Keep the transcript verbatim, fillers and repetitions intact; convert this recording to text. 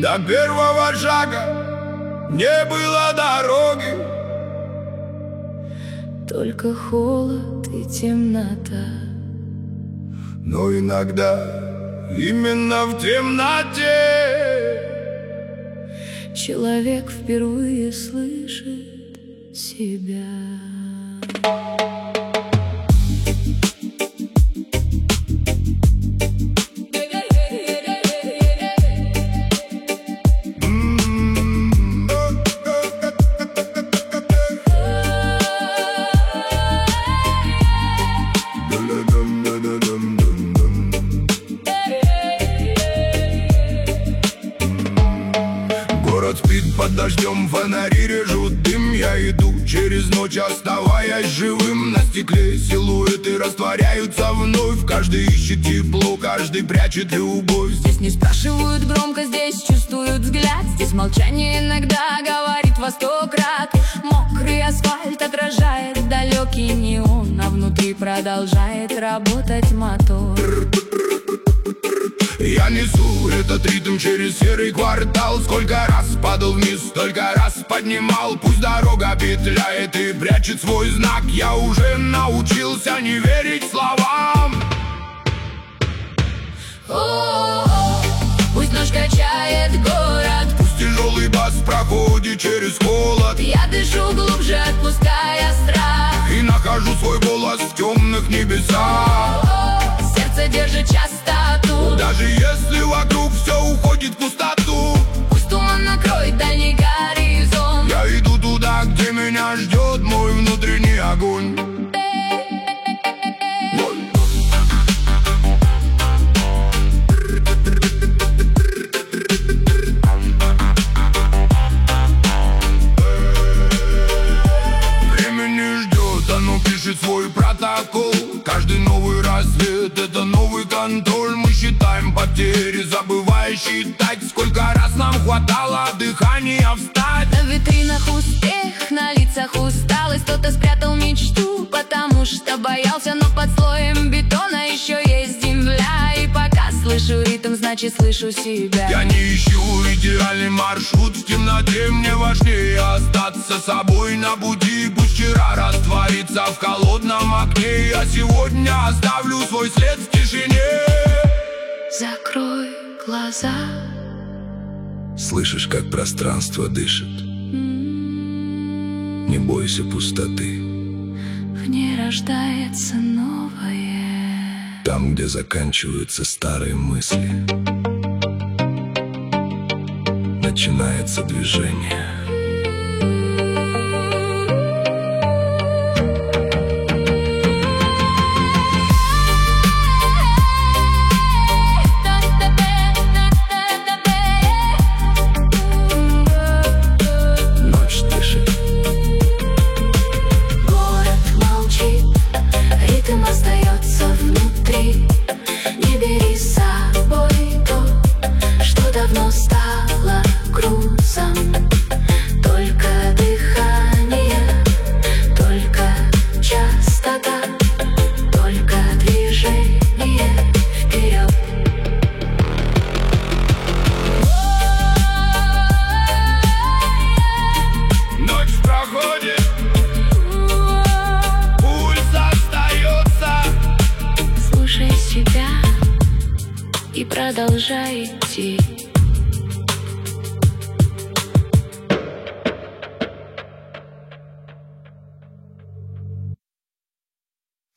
До первого шага не было дороги, только холод и темнота. но иногда именно в темноте человек впервые слышит себя. Город спит под дождем, фонари режут дым. Я иду через ночь, оставаясь живым. На стекле силуэты растворяются вновь. Каждый ищет тепло, каждый прячет любовь. Здесь не спрашивают громко, здесь чувствуют взгляд. Здесь молчание иногда говорит во сто крат. Мокрый асфальт отражает далекий неон, а внутри продолжает работать мотор. Я несу этот ритм через серый квартал. Сколько раз падал вниз, столько раз поднимал. Пусть дорога петляет и прячет свой знак, я уже научился не верить словам. О-о-о, пусть ночь качает город, пусть тяжелый бас проходит через холод. Я дышу глубже, отпуская страх, и нахожу свой голос в темных небесах. О-о-о, сердце держит частоту, даже если вокруг все уходит в пустоту. Пусть туман накроет дальний горизонт, я иду туда, где меня ждет мой внутренний огонь. Свой протокол. Каждый новый рассвет — это новый контроль. Мы считаем потери, забывая считать, сколько раз нам хватало дыхания встать. На витринах успех, на лицах усталость. Кто-то спрятал мечту, потому что боялся. Но под слоем бетона еще есть земля. И пока слышу ритм, значит слышу себя. Я не ищу идеальный маршрут. В темноте мне важнее остаться собой на пути. Пусть вчера растворится в холодном окне, я сегодня оставлю свой след в тишине. Закрой глаза. Слышишь, как пространство дышит? Не бойся пустоты. В ней рождается новое. Там, где заканчиваются старые мысли, начинается движение. Стало грузом, только дыхание, только частота, только движение вперед. Ночь проходит, пульс остается. Слушай себя и продолжай идти.